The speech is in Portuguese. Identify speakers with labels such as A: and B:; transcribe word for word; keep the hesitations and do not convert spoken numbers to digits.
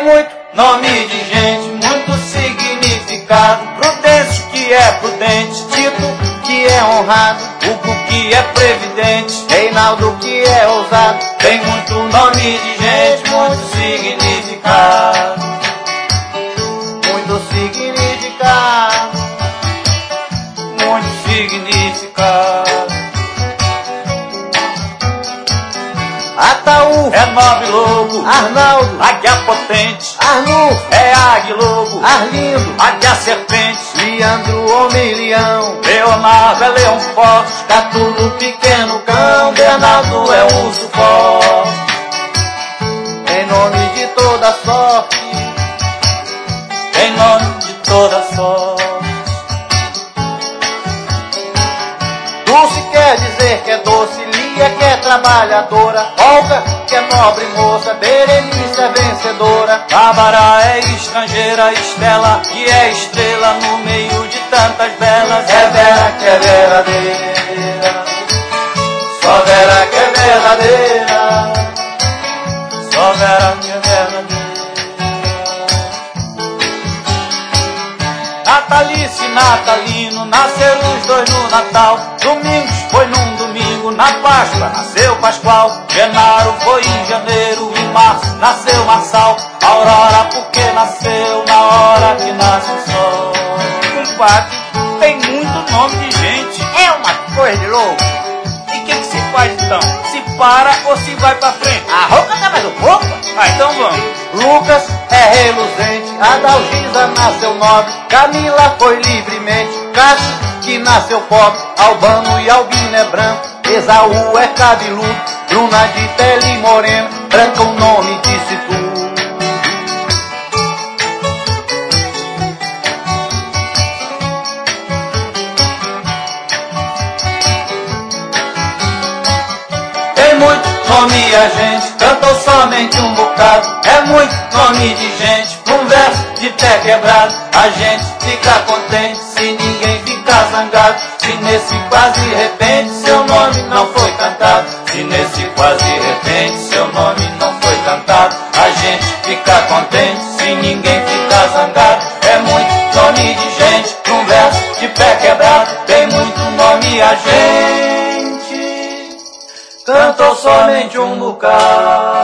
A: muito nome de gente, muito significado. Prudêncio, que é prudente. Tito, que é honrado. Hugo, que é previdente. Reinaldo, que é ousado. Tem muito nome de gente, muito significado. Muito significado. Muito significado. Ataú é nove lobo. Arnaldo, águia potente. Arnulfo é águia lobo. Arlindo, águia serpente. Leandro, homem leão. Leonardo é leão forte. Catulo, pequeno cão. Bernardo é urso forte. Em nome de toda sorte. Em nome de toda sorte. Dulce quer dizer que é doce. Lia, que é trabalhadora. Olga, que é nobre moça. Berenice é vencedora. Bárbara é estrangeira. Estela, que é estrela no meio de tantas belas. É Vera, que é verdadeira. Só Vera que é verdadeira. Só Vera que é verdadeira. Natalice e Natalino, nasceram os dois no Natal. Domingos foi num domingo, na Páscoa nasceu Pascoal. Genaro foi em janeiro, em março nasceu Marçal. Aurora porque nasceu na hora que nasce o sol. Compadre, tem muito nome de gente. É uma coisa de louco. E o que, que se faz então? Se para ou se vai pra frente? A roupa tá mais um pouco? Ah, então vamos. Lucas é reluzente. Adalgisa nasceu nobre. Camila foi livremente. Cássio, que nasceu pobre. Albano e Albino é branco. Esaú é cabeludo. Bruna de pele morena. Branca o nome disse tu. Tem muito nome a gente, cantou somente um bocado. É muito nome de gente, um verso de pé quebrado. A gente fica contente se ninguém ficar zangado. Se nesse quase repente seu nome não foi cantado. Se nesse quase repente seu nome não foi cantado. A gente fica contente se ninguém ficar zangado. É muito nome de gente, um verso de pé quebrado. Tem muito nome a gente, cantou somente um bocado.